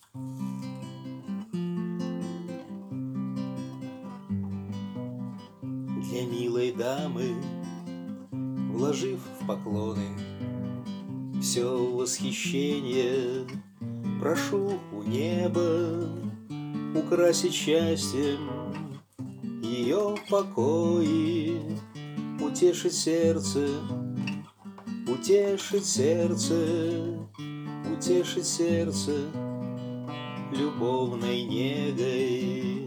Для милой дамы, вложив в поклоны все восхищение, прошу у неба украсить счастьем ее покои, утешить сердце, утешить сердце, утешить сердце любовной негой.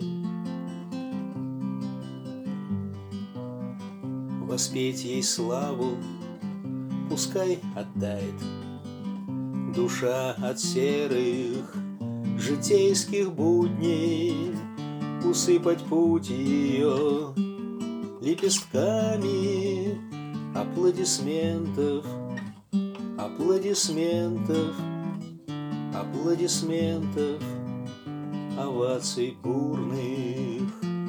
Воспеть ей славу, пускай оттает душа от серых житейских будней, усыпать путь ее лепестками аплодисментов, аплодисментов, аплодисментов, оваций бурных.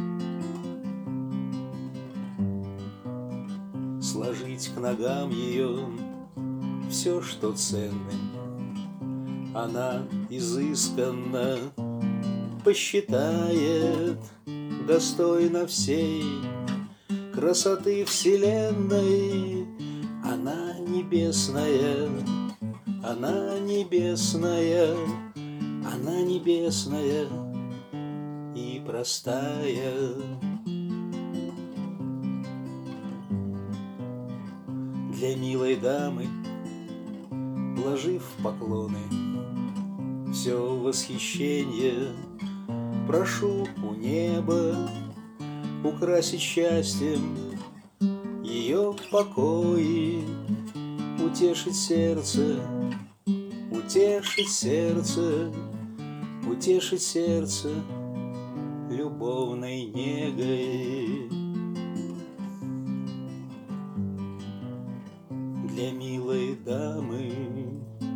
Сложить к ногам ее все, что ценно, она изысканно посчитает, достойна всей красоты вселенной. Она небесная, она небесная, она небесная и простая. Для милой дамы, вложив в поклоны все восхищение, прошу у неба украсить счастьем ее покои, утешить сердце, утешить сердце, утешить сердце любовной негой. Для милой дамы